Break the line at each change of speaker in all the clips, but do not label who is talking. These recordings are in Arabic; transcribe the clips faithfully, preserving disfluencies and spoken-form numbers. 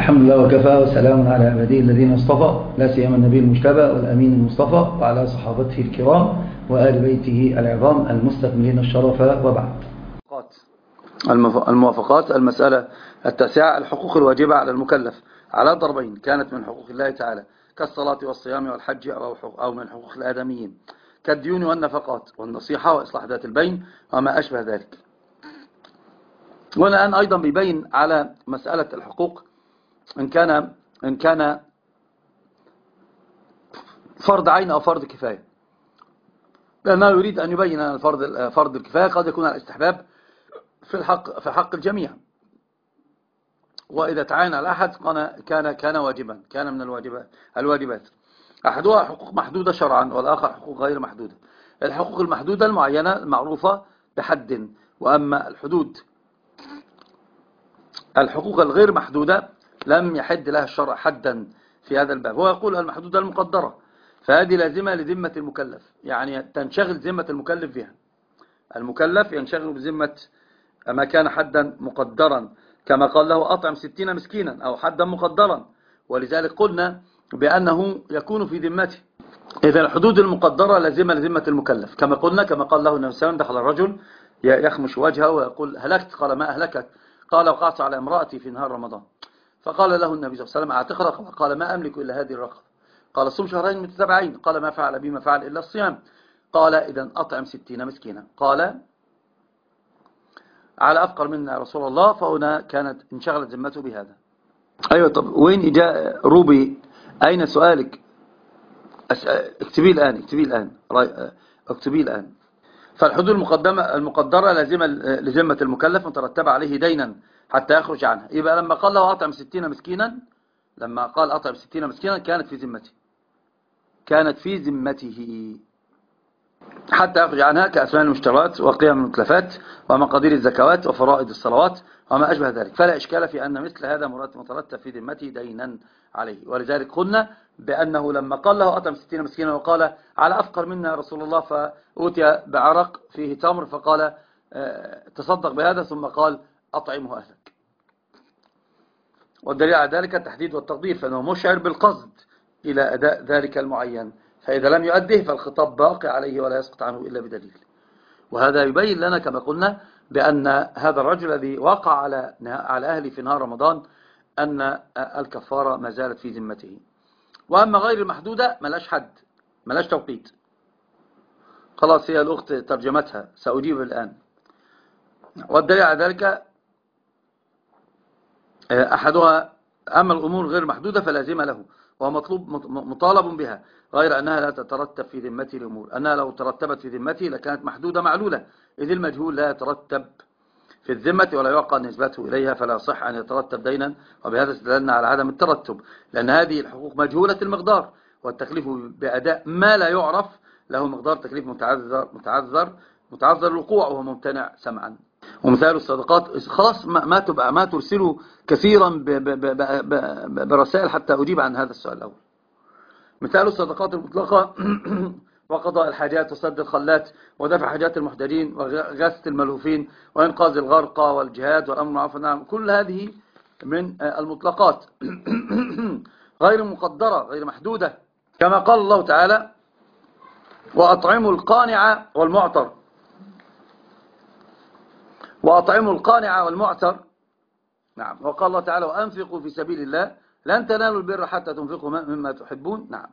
الحمد لله وكفى وسلام على عباده الذين اصطفى، لا سيما النبي المجتبى والأمين المصطفى وعلى صحابته الكرام وآل بيته العظام المستكملين الشرف، وبعد.
الموافقات. المسألة التاسعة: الحقوق الواجبة على المكلف على ضربين، كانت من حقوق الله تعالى كالصلاة والصيام والحج، أو من حقوق الآدميين كالديون والنفقات والنصيحة وإصلاح ذات البين وما أشبه ذلك. والآن أيضا بيبين على مسألة الحقوق إن كان إن كان فرض عين أو فرض كفاية، لأنه يريد أن يبين أن الفرض فرض الكفاية قد يكون على الاستحباب في الحق في حق الجميع، وإذا تعين على أحد كان كان واجبا، كان من الواجبات الواجبات أحدها حقوق محدودة شرعا والآخر حقوق غير محدودة. الحقوق المحدودة المعينة المعروفة بحد، وأما الحدود الحقوق الغير محدودة لم يحد لها الشرع حدا في هذا الباب. هو يقول المحدودة المقدرة، فهذه لازمة لذمة المكلف، يعني تنشغل ذمة المكلف بها. المكلف ينشغل بذمة ما كان حدا مقدرا، كما قال له أطعم ستين مسكينا، أو حدا مقدرا، ولذلك قلنا بأنه يكون في ذمته. إذا الحدود المقدرة لازمة لذمة المكلف، كما قلنا كما قال له النبي صلى الله عليه وسلم: دخل الرجل يخمش وجهه ويقول: هلكت. قال: ما أهلكك؟ قال: وقعت على امرأتي في نهار رمضان. فقال له النبي صلى الله عليه وسلم: أعتق رقبة. قال: ما أملك إلا هذه الرقبة. قال: صم شهرين متتابعين. قال: ما فعل بي ما فعل إلا الصيام. قال: إذن أطعم ستين مسكينا. قال: على أفقر منا يا رسول الله. فهنا كانت انشغلت ذمته بهذا. أيوة، طب وين إجاء روبي؟ أين سؤالك؟ اكتبيه الآن اكتبيه الآن اكتبيه الآن. فالحدود المقدمة المقدرة لازمة لذمة المكلف مترتبة عليه دينا حتى يخرج عنها. يبقى لما قال له أطعم ستين مسكينا، لما قال أطعم ستين مسكينا كانت في ذمته كانت في ذمته حتى يخرج عنها، كأسمان المشترات وقيم المتلفات ومقادير الزكوات وفرائض الصلوات وما أشبه ذلك. فلا إشكال في أن مثل هذا مترتب في ذمته دينا عليه. ولذلك قلنا بأنه لما قال له أطعم ستين مسكينا وقال: على أفقر منا يا رسول الله، فأوتي بعرق فيه تمر فقال: تصدق بهذا، ثم قال: أطعمه أهلك. والدليل على ذلك التحديد والتقدير، فإنه مشعر بالقصد إلى أداء ذلك المعين، فإذا لم يؤده فالخطاب باقي عليه ولا يسقط عنه إلا بدليل. وهذا يبين لنا كما قلنا بأن هذا الرجل الذي وقع على على أهله في نهار رمضان أن الكفارة ما زالت في ذمته. وأما غير المحدودة ملاش حد، ملاش توقيت. خلاص، هي الأخت ترجمتها، سأجيب الآن. والدليل على ذلك أحدها: أما الأمور غير محدودة فلازم له ومطلوب مطالب بها، غير أنها لا تترتب في ذمته الأمور. أنها لو ترتبت في ذمته لكانت محدودة معلولة، إذ المجهول لا يترتب في الذمة ولا يعقل نسبته إليها، فلا صح أن يترتب دينا. وبهذا استدللنا على عدم الترتب، لأن هذه الحقوق مجهولة المقدار، والتكليف بأداء ما لا يعرف له مقدار تكليف متعذر متعذر متعذر الوقوع وهو ممتنع سمعا. ومثال الصدقات، خلاص ما تبقى ما ترسلوا كثيرا برسائل حتى أجيب عن هذا السؤال الأول. مثال الصدقات المطلقة وقضاء الحاجات وسد الخلات ودفع حاجات المحتاجين وغاثة الملهوفين وإنقاذ الغرقى والجهاد والأمر بالمعروف والنهي عن المنكر، كل هذه من المطلقات غير مقدرة غير محدودة، كما قال الله تعالى: وأطعموا القانع والمعتر وأطعموا القانع والمعتر. نعم. وقال الله تعالى: وأنفقوا في سبيل الله لن تنالوا البر حتى تنفقوا مما تحبون. نعم.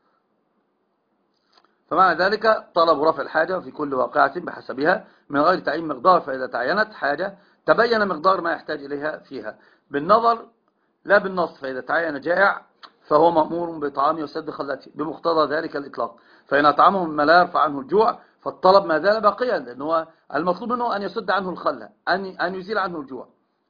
فمعنى ذلك طلب رفع الحاجة في كل واقعة بحسبها من غير تعيين مقدار، فإذا تعينت حاجة تبين مقدار ما يحتاج إليها فيها بالنظر لا بالنص. فإذا تعين جائع فهو مأمور بطعامه وسد خلته بمقتضى ذلك الإطلاق، فإن أطعمه مما لا يرفع عنه الجوع فالطلب ما زال باقيا، لأنه المطلوب منه أن يسد عنه الخلة، أن أن يزيل عنه الجوع.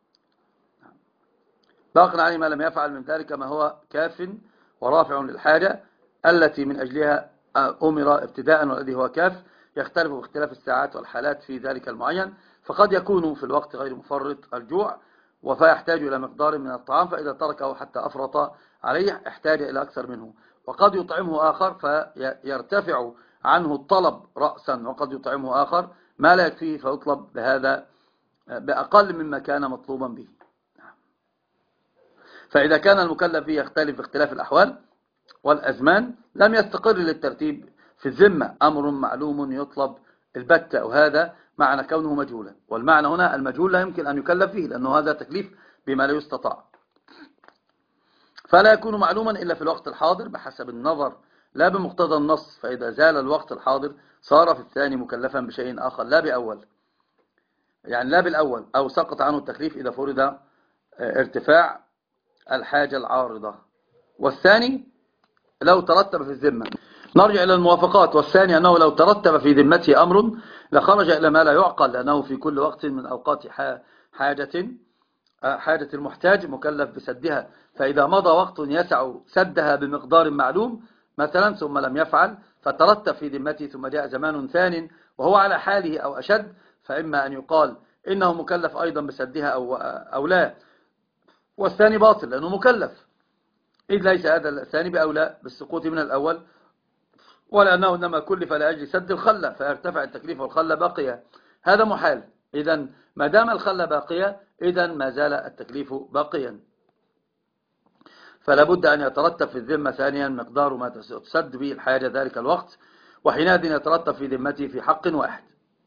باق عليه ما لم يفعل من ذلك ما هو كاف ورافع للحاجة التي من أجلها أمر ابتداء، والذي هو كاف يختلف باختلاف الساعات والحالات في ذلك المعين، فقد يكون في الوقت غير مفرط الجوع فيحتاج إلى مقدار من الطعام، فإذا تركه حتى أفرط عليه احتاج إلى أكثر منه. وقد يطعمه آخر فيرتفع عنه الطلب رأسا، وقد يطعمه آخر ما لا يكفيه فيطلب بهذا بأقل مما كان مطلوبا به. فإذا كان المكلف به يختلف باختلاف الأحوال والأزمان لم يستقر للترتيب في الذمة أمر معلوم يطلب البتة، وهذا معنى كونه مجهولا. والمعنى هنا المجهول لا يمكن أن يكلف فيه، لأنه هذا تكليف بما لا يستطاع، فلا يكون معلوما إلا في الوقت الحاضر بحسب النظر لا بمقتضى النص. فإذا زال الوقت الحاضر صار في الثاني مكلفا بشيء آخر لا بأول، يعني لا بالأول، أو سقط عنه التكليف إذا فرض ارتفاع الحاجة العارضة. والثاني لو ترتب في الذمة. نرجع إلى الموافقات. والثاني أنه لو ترتب في ذمته أمر لخرج إلى ما لا يعقل، لأنه في كل وقت من أوقات حاجة حاجة المحتاج مكلف بسدها. فإذا مضى وقت يسع سدها بمقدار معلوم مثلا ثم لم يفعل فترتب في ذمته ثم جاء زمان ثان وهو على حاله أو أشد، فإما أن يقال إنه مكلف أيضا بسدها أو, أو لا، والثاني باطل لأنه مكلف، إذ ليس هذا الثاني بأولى بالسقوط من الأول، ولأنه إنما كلف لأجل سد الخلة فيرتفع التكليف والخلة باقية. هذا محال. إذن ما دام الخلة باقية إذن ما زال التكليف باقيا، فلا بد أن يترتب في الذمة ثانيا مقدار ما تسد به الحاجة ذلك الوقت، وحينئذ يترتب في ذمته في حق واحد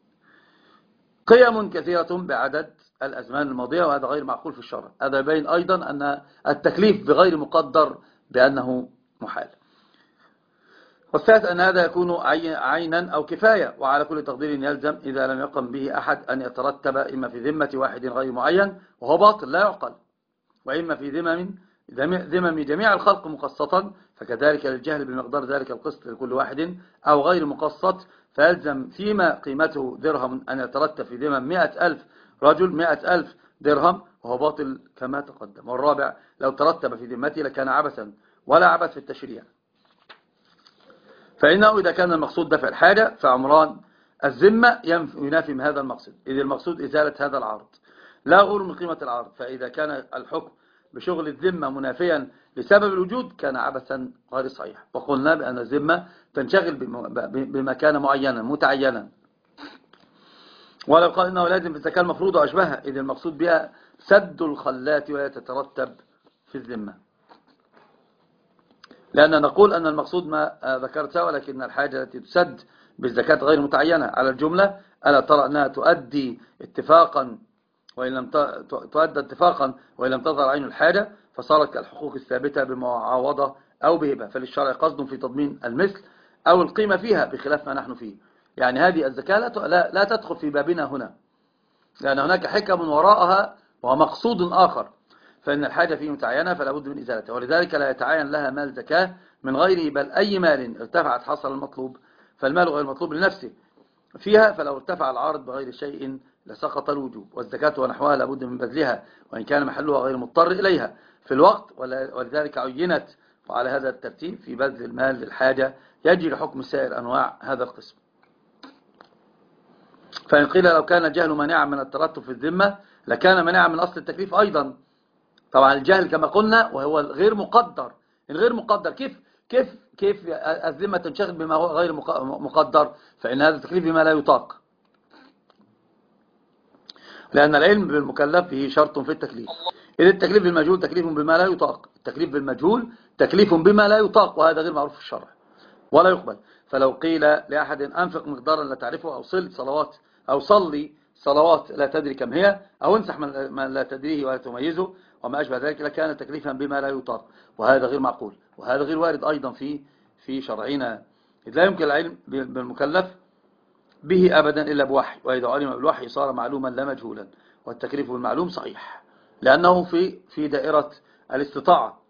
قيم كثيرة بعدد الأزمان الماضية، وهذا غير معقول في الشرع. هذا يبين أيضا أن التكليف بغير مقدر بأنه محال. والثالث أن هذا يكون عينا أو كفاية، وعلى كل تقدير يلزم إذا لم يقم به أحد أن يترتب إما في ذمة واحد غير معين وهو باطل لا يعقل، وإما في ذمم ذمم جميع الخلق مقسطا، فكذلك للجهل بمقدار ذلك القسط لكل واحد أو غير مقسط، فيلزم فيما قيمته درهم أن يترتب في ذمم مئة ألف رجل مئة ألف درهم وهو باطل كما تقدم. والرابع لو ترتب في ذمته لكان عبثا ولا عبث في التشريع، فإنه إذا كان المقصود دفع الحاجة فعمران الذمة ينافي من هذا المقصود، إذ المقصود إزالة هذا العرض لا غير من قيمة العرض. فإذا كان الحكم بشغل الذمة منافيا لسبب الوجود كان عبثا غير صحيح. وقلنا بأن الذمة تنشغل بمكان معينا متعينا، ولو قال إنه لازم في الزكاة المفروضة وأشبهها، إذ المقصود بها سد الخلات ولا تترتب في الذمة، لأن نقول أن المقصود ما ذكرتها، ولكن الحاجة التي تسد بالزكاة غير متعينة على الجملة. ألا ترى أنها تؤدي اتفاقا وإن لم تؤدى اتفاقا وإن لم تظهر عين الحاجة، فصارت كالحقوق الثابتة بمعاوضة أو بهبة، فللشرع قصد في تضمين المثل أو القيمة فيها بخلاف ما نحن فيه. يعني هذه الزكاة لا, لا تدخل في بابنا هنا، لأن هناك حكم وراءها ومقصود آخر، فإن الحاجة فيه متعينة فلا بد من إزالتها، ولذلك لا يتعين لها مال زكاة من غيره، بل أي مال ارتفعت حصل المطلوب، فالمال غير المطلوب لنفسه فيها، فلو ارتفع العارض بغير شيء لسقط الوجوب. والزكاة ونحوها لا بد من بذلها وإن كان محلها غير مضطر إليها في الوقت، ولذلك عينت وعلى هذا الترتيب في بذل المال للحاجة يجري حكم سائر أنواع هذا القسم. فإن قيل لو كان الجهل مانعا من الترتب في الذمة لكان مانعا من أصل التكليف أيضا. طبعا الجهل كما قلنا وهو غير مقدر، الغير مقدر كيف كيف كيف الذمة تنشغل بما هو غير مقدر؟ فإن هذا التكليف بما لا يطاق، لأن العلم بالمكلف به شرط في التكليف، إذ التكليف بالمجهول تكليف بما لا يطاق. التكليف بالمجهول تكليف بما لا يطاق، وهذا غير معروف في الشرع ولا يقبل. فلو قيل لأحد أنفق مقدارا لا تعرفه، أو صل صلوات أو صلي صلوات لا تدري كم هي، أو انسح من لا تدريه ولا تميزه وما أشبه ذلك، لكان تكليفا بما لا يطاق، وهذا غير معقول، وهذا غير وارد أيضا في في شرعنا، إذ لا يمكن العلم بالمكلف به أبدا إلا بوحي، وإذا علم بالوحي صار معلوما لا مجهولا، والتكليف بالمعلوم صحيح لأنه في في دائرة الاستطاعة.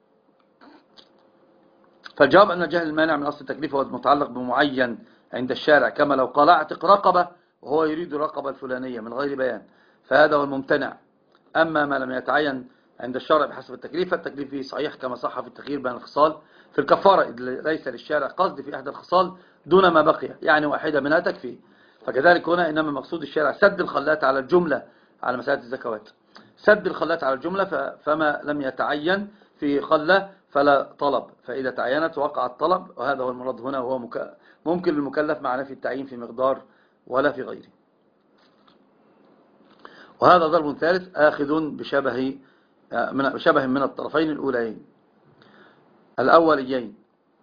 فالجواب أن الجهل المانع من أصل التكليف هو متعلق بمعين عند الشارع، كما لو قال اعتق رقبة وهو يريد الرقبة الفلانية من غير بيان، فهذا هو الممتنع. أما ما لم يتعين عند الشارع بحسب التكليف فالتكليف فيه صحيح، كما صح في التخيير بين الخصال في الكفارة، إذ ليس للشارع قصد في إحدى الخصال دون ما بقي، يعني واحدة منها تكفي. فكذلك هنا إنما مقصود الشارع سد الخلات على الجملة على مسألة الزكوات، سد الخلات على الجملة، فما لم يتعين في خلة فلا طلب، فإذا تعينت وقع الطلب، وهذا هو المراد هنا، وهو ممكن للمكلف مع نفي التعيين في مقدار ولا في غيره. وهذا ضرب ثالث آخذ بشبه من شبه من الطرفين الأولين الأوليين،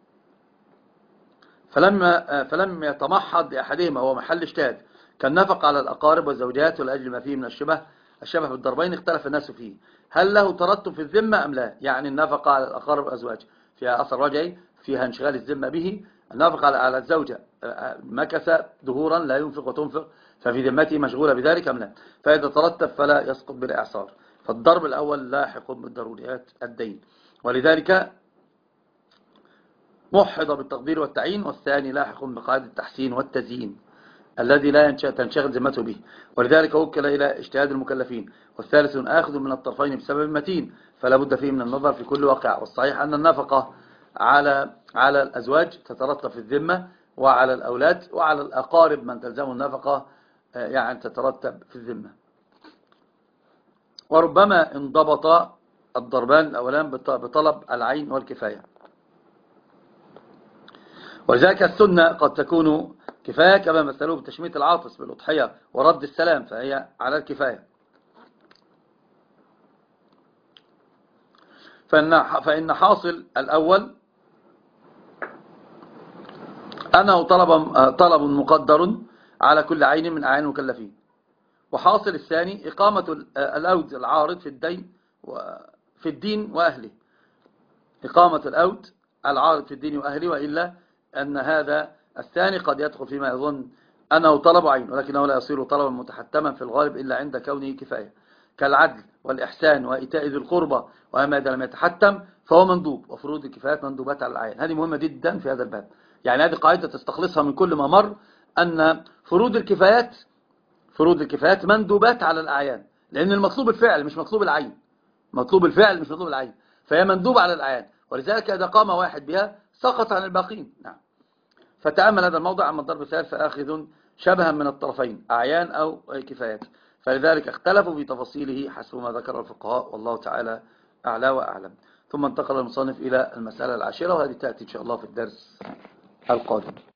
فلم فلم يتمحض لأحدهما هو محل اجتهاد كالنفقة على الأقارب والزوجات، ولأجل ما فيه من الشبه الشبه بالضربين اختلف الناس فيه هل له ترتب في الذمة أم لا. يعني النفقة على الأقارب والأزواج فيها أثر رجعي، فيها انشغال الذمة به. النفقة على الزوجة مكث دهورا لا ينفق وتنفق، ففي ذمته مشغولة بذلك أم لا. فإذا ترتب فلا يسقط بالإعصار. فالضرب الأول لاحق بالضروريات الدين، ولذلك موحد بالتقدير والتعيين، والثاني لاحق بقاعدة التحسين والتزيين الذي لا تنشغل ذمته به، ولذلك وكل إلى اجتهاد المكلفين. والثالث آخذ من الطرفين بسبب متين، فلا بد فيه من النظر في كل واقع. والصحيح أن النفقة على على الأزواج تترتب في الذمة، وعلى الأولاد وعلى الأقارب من تلزم النفقة يعني تترتب في الذمة. وربما انضبط الضربان الأولان بطلب العين والكفاية، ولذلك السنة قد تكون كفاية كما مثلوه بتشميت العاطس بالأضحية ورد السلام، فهي على الكفاية. فإن, فإن حاصل الأول أنه طلب, طلب مقدر على كل عين من أعين المكلفين، وحاصل الثاني إقامة الأود العارض في الدين في الدين وأهله، إقامة الأود العارض في الدين وأهله، وإلا أن هذا الثاني قد يدخل فيما يظن أنه طلب عين، ولكنه لا يصير طلبا متحتما في الغالب إلا عند كونه كفاية، كالعدل والإحسان وإيتاء ذي القربى، وأما إذا لم يتحتم فهو مندوب. وفروض الكفايات مندوبات على العين. هذه مهمة جدا في هذا الباب، يعني هذه قاعدة تستخلصها من كل ما مر، أن فروض الكفايات فروض الكفايات مندوبات على الأعيان، لأن المطلوب الفعل مش مطلوب العين، مطلوب الفعل مش مطلوب العين، فهي مندوبة على الأعيان، ولذلك إذا قام واحد بها سقط عن الباقين. نعم. فتأمل هذا الموضع. أما الضرب الثالث فآخذ شبها من الطرفين أعيان أو كفايات، فلذلك اختلفوا في تفاصيله حسب ما ذكر الفقهاء، والله تعالى أعلى وأعلم. ثم انتقل المصنف إلى المسألة العاشرة، وهذه تأتي إن شاء الله في الدرس القادم.